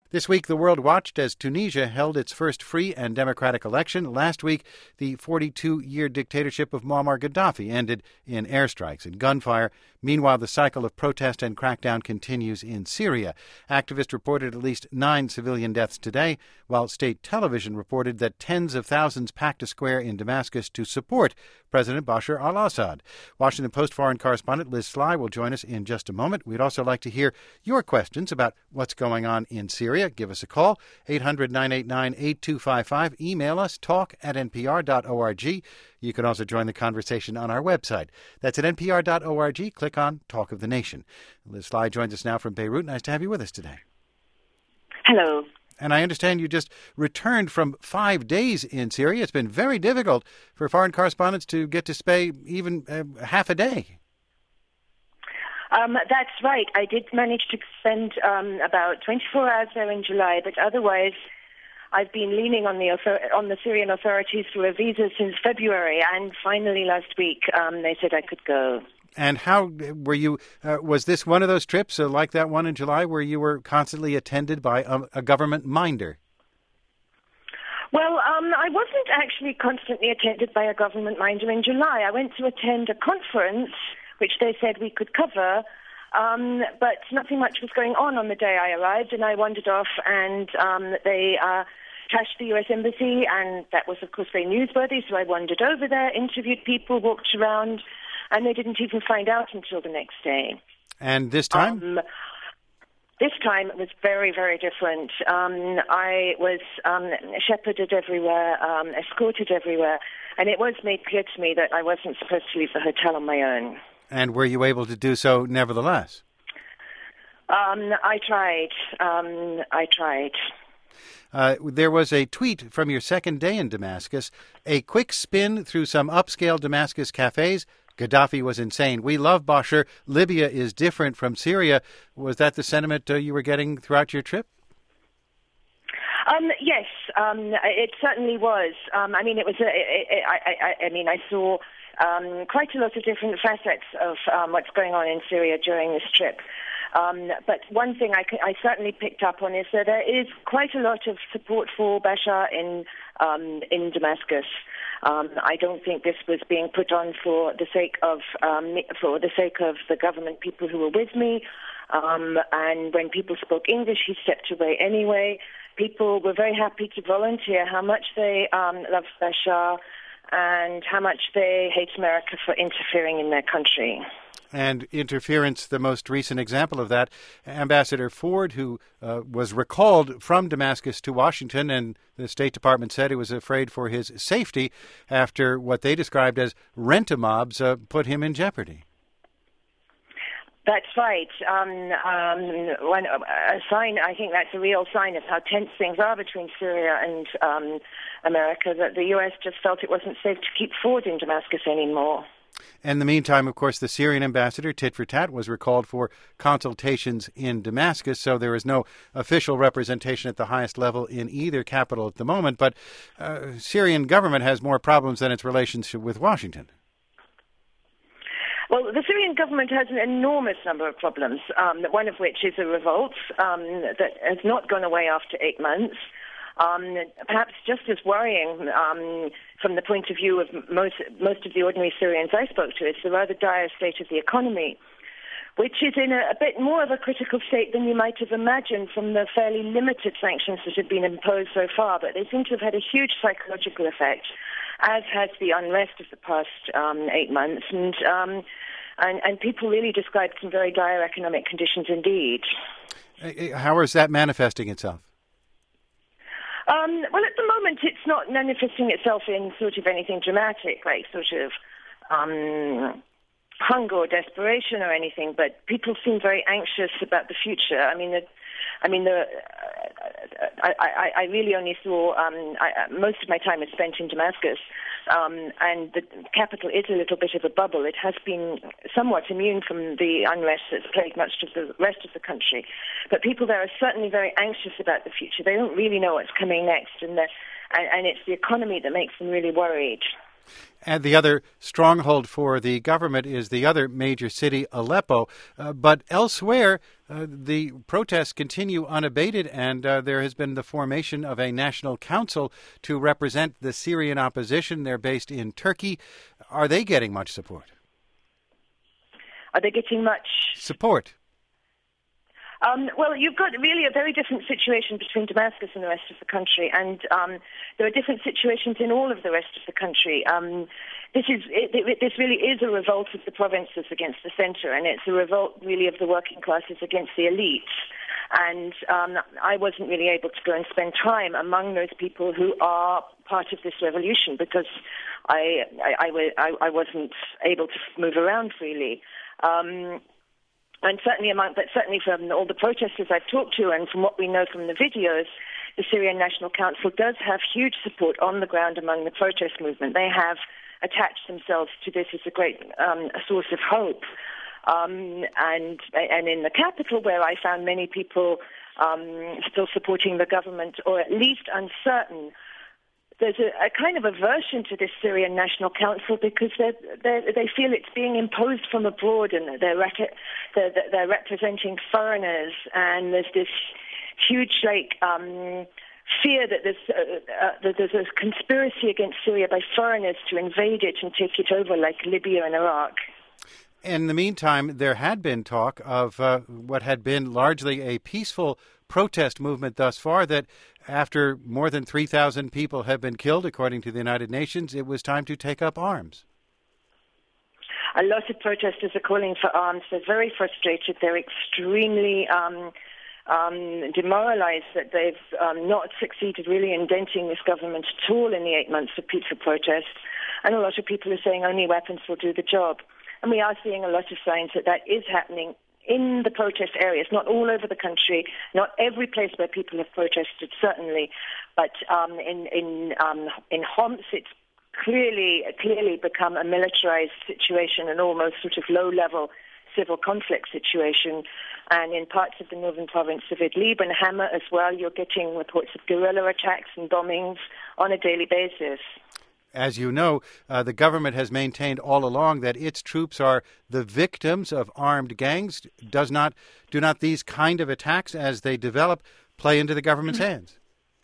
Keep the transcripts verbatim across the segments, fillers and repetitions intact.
This week, the world watched as Tunisia held its first free and democratic election. Last week, the forty-two-year dictatorship of Muammar Gaddafi ended in airstrikes and gunfire. Meanwhile, the cycle of protest and crackdown continues in Syria. Activists reported at least nine civilian deaths today, while state television reported that tens of thousands packed a square in Damascus to support President Bashar al-Assad. Washington Post foreign correspondent Liz Sly will join us in just a moment. We'd also like to hear your questions about what's going on in Syria. Give us a call, eight hundred, nine eight nine, eight two five five. Email us, talk at n p r dot org. You can also join the conversation on our website. That's at n p r dot org. Click on Talk of the Nation. Liz Sly joins us now from Beirut. Nice to have you with us today. Hello. And I understand you just returned from five days in Syria. It's been very difficult for foreign correspondents to get to stay even uh, half a day. Um, that's right. I did manage to spend um, about twenty-four hours there in July, but otherwise I've been leaning on the author- on the Syrian authorities for a visa since February, and finally last week um, they said I could go. And how were you, uh, was this one of those trips, uh, like that one in July, where you were constantly attended by a, a government minder? Well, um, I wasn't actually constantly attended by a government minder in July. I went to attend a conference which they said we could cover, um, but nothing much was going on on the day I arrived, and I wandered off, and um, they uh, trashed the U S Embassy, and that was, of course, very newsworthy, so I wandered over there, interviewed people, walked around, and they didn't even find out until the next day. And this time? Um, This time it was very, very different. Um, I was um, shepherded everywhere, um, escorted everywhere, and it was made clear to me that I wasn't supposed to leave the hotel on my own. And were you able to do so nevertheless? Um, I tried. Um, I tried. Uh, there was a tweet from your second day in Damascus, a quick spin through some upscale Damascus cafes. Gaddafi was insane. We love Bashar. Libya is different from Syria. Was that the sentiment uh, you were getting throughout your trip? Um, yes, um, it certainly was. Um, I mean, it was. A, it, it, I, I, I mean, I saw um, quite a lot of different facets of um, what's going on in Syria during this trip. Um, but one thing I, I certainly picked up on is that there is quite a lot of support for Bashar in um, in Damascus. Um, I don't think this was being put on for the sake of um, for the sake of the government people who were with me. Um, and when people spoke English, he stepped away anyway. People were very happy to volunteer how much they um, love Bashar and how much they hate America for interfering in their country. And interference, the most recent example of that, Ambassador Ford, who uh, was recalled from Damascus to Washington, and the State Department said it was afraid for his safety after what they described as rent-a-mobs uh, put him in jeopardy. That's right. Um, um, when, a sign, I think that's a real sign of how tense things are between Syria and um, America, that the U S just felt it wasn't safe to keep Ford in Damascus anymore. In the meantime, of course, the Syrian ambassador, tit for tat, was recalled for consultations in Damascus, so there is no official representation at the highest level in either capital at the moment. But uh, Syrian government has more problems than its relationship with Washington. Well, the Syrian government has an enormous number of problems, um, one of which is a revolt um, that has not gone away after eight months. Um, perhaps just as worrying um, from the point of view of most, most of the ordinary Syrians I spoke to is the rather dire state of the economy, which is in a, a bit more of a critical state than you might have imagined from the fairly limited sanctions that have been imposed so far. But they seem to have had a huge psychological effect, as has the unrest of the past um, eight months. And, um, and, and people really described some very dire economic conditions indeed. How is that manifesting itself? Um, well, at the moment, it's not manifesting itself in sort of anything dramatic, like sort of um, hunger or desperation or anything. But people seem very anxious about the future. I mean, the, I mean, the, uh, I, I, I really only saw um, I, most of my time is spent in Damascus, um, and the capital is a little bit of a bubble. It has been somewhat immune from the unrest that's plagued much of the rest of the country, but people there are certainly very anxious about the future. They don't really know what's coming next, and, the, and, and it's the economy that makes them really worried. And the other stronghold for the government is the other major city, Aleppo. Uh, but elsewhere, uh, the protests continue unabated, and uh, there has been the formation of a national council to represent the Syrian opposition. They're based in Turkey. Are they getting much support? Are they getting much support? Um, well, you've got really a very different situation between Damascus and the rest of the country, and um, there are different situations in all of the rest of the country. Um, this is it, it, this really is a revolt of the provinces against the centre, and it's a revolt really of the working classes against the elites. And um, I wasn't really able to go and spend time among those people who are part of this revolution because I I, I, I, I wasn't able to move around freely. Um, And certainly among, but certainly from all the protesters I've talked to and from what we know from the videos, the Syrian National Council does have huge support on the ground among the protest movement. They have attached themselves to this as a great um, a source of hope. Um, and and in the capital, where I found many people um, still supporting the government, or at least uncertain, there's a, a kind of aversion to this Syrian National Council because they they feel it's being imposed from abroad, and they're, rec- they're, they're representing foreigners, and there's this huge like um, fear that there's, uh, uh, that there's a conspiracy against Syria by foreigners to invade it and take it over like Libya and Iraq. In the meantime, there had been talk of uh, what had been largely a peaceful protest movement thus far, that after more than three thousand people have been killed, according to the United Nations, it was time to take up arms. A lot of protesters are calling for arms. They're very frustrated. They're extremely um, um, demoralized that they've um, not succeeded really in denting this government at all in the eight months of peaceful protest. And a lot of people are saying only weapons will do the job. And we are seeing a lot of signs that that is happening in the protest areas, not all over the country, not every place where people have protested, certainly, but um, in in um, in Homs, it's clearly clearly become a militarized situation, an almost sort of low-level civil conflict situation. And in parts of the northern province of Idlib and Hama as well, you're getting reports of guerrilla attacks and bombings on a daily basis. As you know, uh, the government has maintained all along that its troops are the victims of armed gangs. Does not do not these kind of attacks, as they develop, play into the government's hands?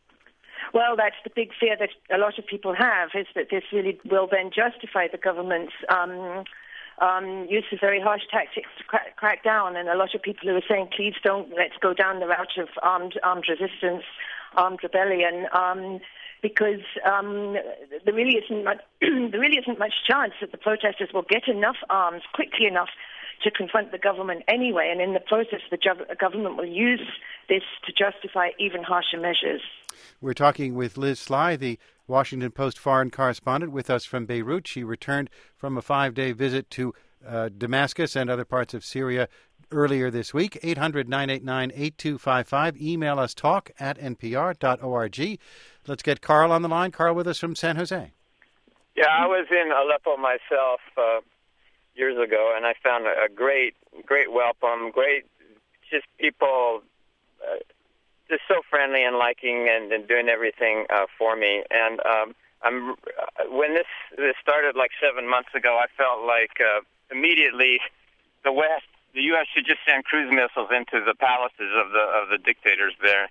Well, that's the big fear that a lot of people have, is that this really will then justify the government's um, um, use of very harsh tactics to crack, crack down. And a lot of people who are saying, please don't, let's go down the route of armed, armed resistance, armed rebellion. Um, Because um, there really isn't much, there really isn't much chance that the protesters will get enough arms quickly enough to confront the government anyway. And in the process, the government will use this to justify even harsher measures. We're talking with Liz Sly, the Washington Post foreign correspondent, with us from Beirut. She returned from a five-day visit to uh, Damascus and other parts of Syria earlier this week. eight hundred, nine eight nine, eight two five five. Email us talk at n p r dot org. Let's get Carl on the line. Carl with us from San Jose. Yeah, I was in Aleppo myself uh, years ago, and I found a great, great welcome, great just people, uh, just so friendly and liking and, and doing everything uh, for me. And um, I'm uh, when this, this started like seven months ago, I felt like uh, immediately the West, the U S should just send cruise missiles into the palaces of the of the dictators there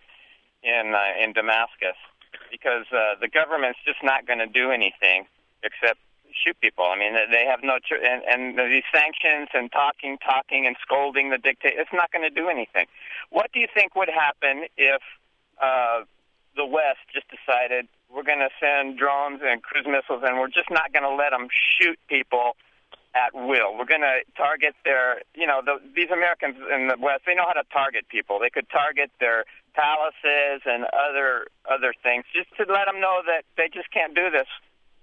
in uh, in Damascus, because uh, the government's just not going to do anything except shoot people. I mean, they have no tr- and, and these sanctions and talking, talking, and scolding the dictator. It's not going to do anything. What do you think would happen if uh, the West just decided we're going to send drones and cruise missiles, and we're just not going to let them shoot people at will? We're going to target their, you know, the, these Americans in the West, they know how to target people. They could target their palaces and other other things just to let them know that they just can't do this.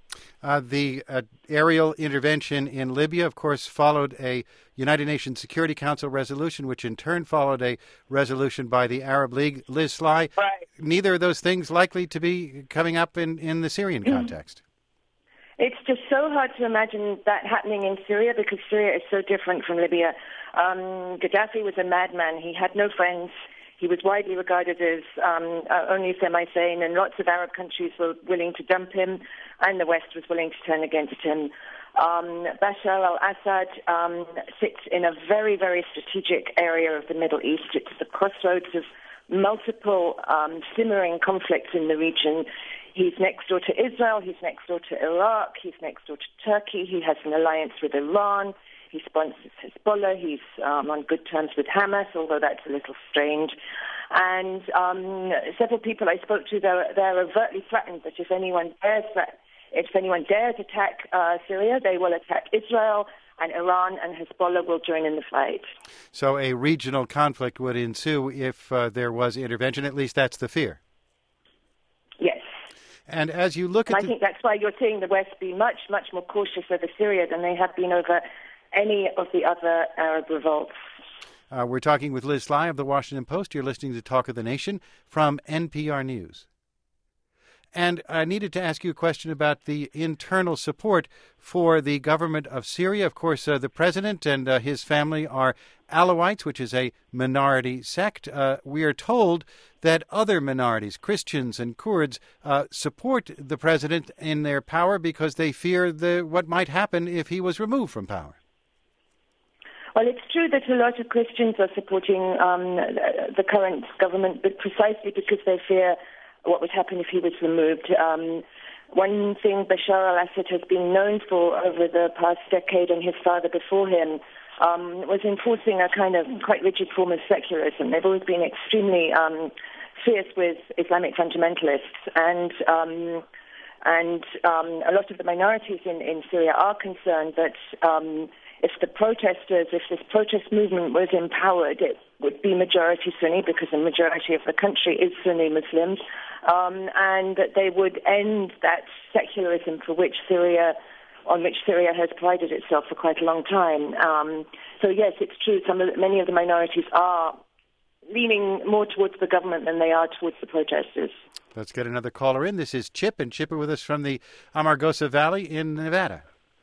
Uh, the uh, aerial intervention in Libya, of course, followed a United Nations Security Council resolution, which in turn followed a resolution by the Arab League. Liz Sly, right. Neither of those things likely to be coming up in, in the Syrian context. It's just so hard to imagine that happening in Syria because Syria is so different from Libya. Um, Gaddafi was a madman. He had no friends. He was widely regarded as um, uh, only semi-sane, and lots of Arab countries were willing to dump him, and the West was willing to turn against him. Um, Bashar al-Assad um, sits in a very, very strategic area of the Middle East. It's the crossroads of multiple um, simmering conflicts in the region. He's next door to Israel, he's next door to Iraq, he's next door to Turkey, he has an alliance with Iran, he sponsors Hezbollah, he's um, on good terms with Hamas, although that's a little strange. And um, several people I spoke to, they're, they're overtly threatened that if anyone dares threat, if anyone dares attack uh, Syria, they will attack Israel, and Iran and Hezbollah will join in the fight. So a regional conflict would ensue if uh, there was intervention. At least that's the fear. Yes. And as you look at I the... think that's why you're seeing the West be much, much more cautious over Syria than they have been over any of the other Arab revolts. Uh, we're talking with Liz Sly of The Washington Post. You're listening to Talk of the Nation from N P R News. And I needed to ask you a question about the internal support for the government of Syria. Of course, uh, the president and uh, his family are Alawites, which is a minority sect. Uh, we are told that other minorities, Christians and Kurds, uh, support the president in their power because they fear the, what might happen if he was removed from power. Well, it's true that a lot of Christians are supporting um, the current government, but precisely because they fear what would happen if he was removed. Um, one thing Bashar al-Assad has been known for over the past decade, and his father before him, um, was enforcing a kind of quite rigid form of secularism. They've always been extremely um, fierce with Islamic fundamentalists, and um, and um, a lot of the minorities in, in Syria are concerned that um, if the protesters, if this protest movement was empowered, it would be majority Sunni because the majority of the country is Sunni Muslims, um, and that they would end that secularism for which Syria, on which Syria has prided itself for quite a long time. Um, so yes, it's true. Some of, many of the minorities are leaning more towards the government than they are towards the protesters. Let's get another caller in. This is Chip, and Chip are with us from the Amargosa Valley in Nevada.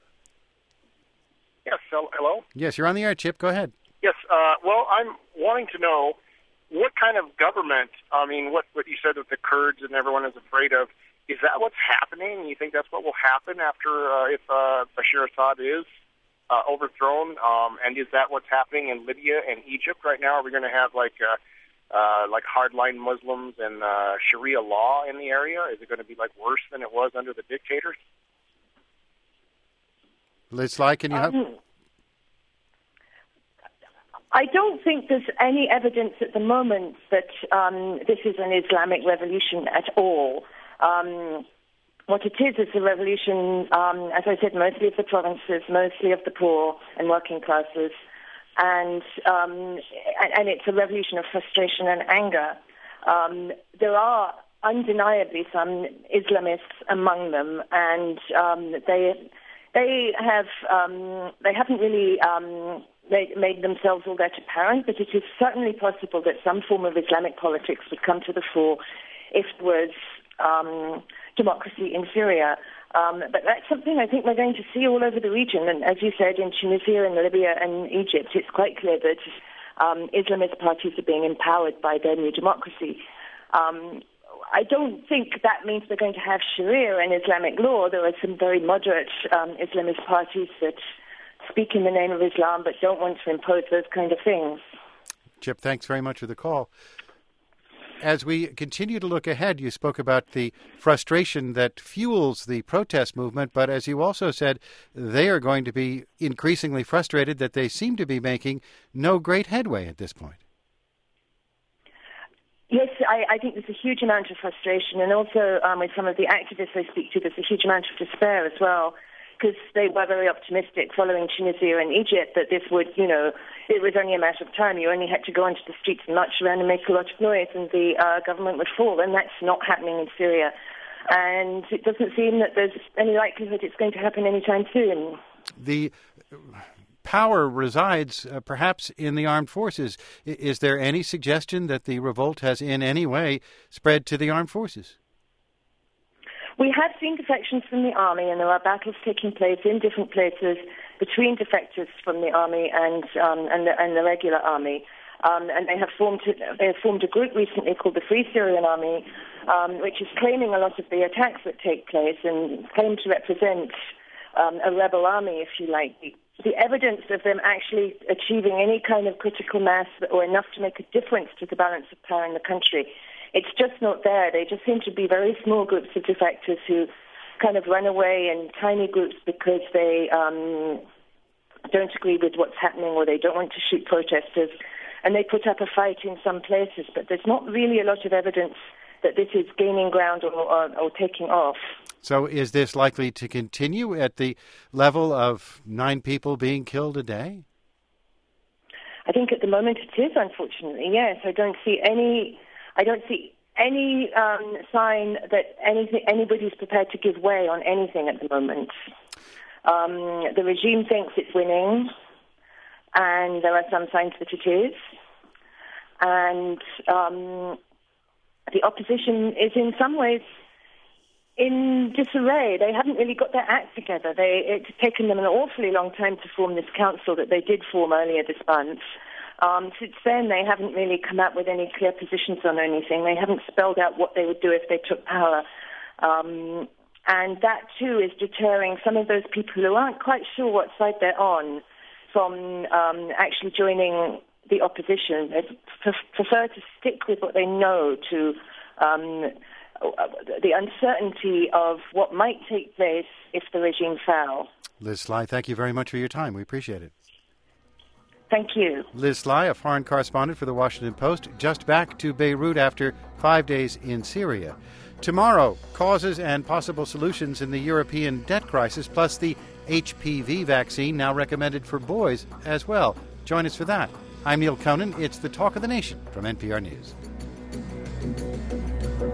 Yes, hello? Yes, you're on the air, Chip. Go ahead. Yes, uh, well, I'm wanting to know what kind of government, I mean, what, what you said that the Kurds and everyone is afraid of, is that what's happening? You think that's what will happen after, uh, if uh, Bashar Assad is uh, overthrown? Um, and is that what's happening in Libya and Egypt right now? Are we going to have, like, uh, uh, like hardline Muslims and uh, Sharia law in the area? Is it going to be, like, worse than it was under the dictators? Liz Sly, can you help? Um, I don't think there's any evidence at the moment that um, this is an Islamic revolution at all. Um, what it is is a revolution, um, as I said, mostly of the provinces, mostly of the poor and working classes, and um, and, and it's a revolution of frustration and anger. Um, there are undeniably some Islamists among them, and um, they they have um, they haven't really. Um, Made, made themselves all that apparent, but it is certainly possible that some form of Islamic politics would come to the fore if there was um, democracy in Syria. Um, but that's something I think we're going to see all over the region. And as you said, in Tunisia and Libya and Egypt, it's quite clear that um, Islamist parties are being empowered by their new democracy. Um, I don't think that means they're going to have Sharia and Islamic law. There are some very moderate um, Islamist parties that speak in the name of Islam but don't want to impose those kind of things. Chip, thanks very much for the call. As we continue to look ahead, you spoke about the frustration that fuels the protest movement, but as you also said, they are going to be increasingly frustrated that they seem to be making no great headway at this point. Yes, I, I think there's a huge amount of frustration, and also um, with some of the activists I speak to, there's a huge amount of despair as well, because they were very optimistic following Tunisia and Egypt that this would, you know, it was only a matter of time. You only had to go onto the streets and march around and make a lot of noise and the uh, government would fall, and that's not happening in Syria. And it doesn't seem that there's any likelihood it's going to happen anytime soon. The power resides uh, perhaps in the armed forces. I- is there any suggestion that the revolt has in any way spread to the armed forces? We have seen defections from the army, and there are battles taking place in different places between defectors from the army and um, and, the, and the regular army. Um, and they have formed they have formed a group recently called the Free Syrian Army, um, which is claiming a lot of the attacks that take place and claim to represent um, a rebel army, if you like. The evidence of them actually achieving any kind of critical mass or enough to make a difference to the balance of power in the country, it's just not there. They just seem to be very small groups of defectors who kind of run away in tiny groups because they um, don't agree with what's happening or they don't want to shoot protesters. And they put up a fight in some places, but there's not really a lot of evidence that this is gaining ground or, or, or taking off. So is this likely to continue at the level of nine people being killed a day? I think at the moment it is, unfortunately, yes. I don't see any, I don't see any um, sign that anything, anybody's prepared to give way on anything at the moment. Um, the regime thinks it's winning, and there are some signs that it is. And um, the opposition is in some ways in disarray. They haven't really got their act together. They, it's taken them an awfully long time to form this council that they did form earlier this month. Um, since then, they haven't really come up with any clear positions on anything. They haven't spelled out what they would do if they took power. Um, and that, too, is deterring some of those people who aren't quite sure what side they're on from um, actually joining the opposition. They prefer to stick with what they know to um, the uncertainty of what might take place if the regime fell. Liz Sly, thank you very much for your time. We appreciate it. Thank you. Liz Sly, a foreign correspondent for The Washington Post, just back to Beirut after five days in Syria. Tomorrow, causes and possible solutions in the European debt crisis, plus the H P V vaccine now recommended for boys as well. Join us for that. I'm Neil Conan. It's the Talk of the Nation from N P R News.